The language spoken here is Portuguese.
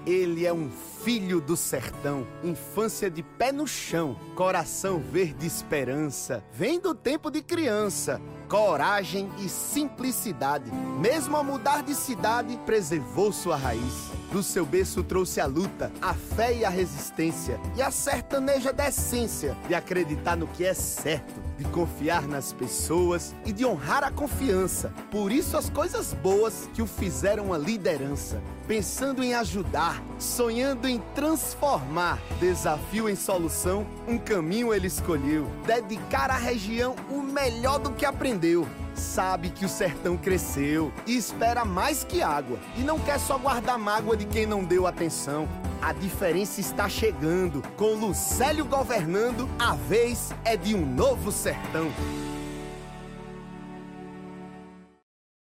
Ele é um filho do sertão, infância de pé no chão, coração verde esperança, vem do tempo de criança, coragem e simplicidade. Mesmo ao mudar de cidade, preservou sua raiz. Do seu berço trouxe a luta, a fé e a resistência, e a sertaneja decência de acreditar no que é certo, de confiar nas pessoas e de honrar a confiança. Por isso as coisas boas que o fizeram uma liderança, pensando em ajudar, sonhando em transformar. Desafio em solução, um caminho ele escolheu, dedicar à região o melhor do que aprendeu. Sabe que o sertão cresceu e espera mais que água, e não quer só guardar mágoa de quem não deu atenção. A diferença está chegando, com Lucélio governando, a vez é de um novo sertão.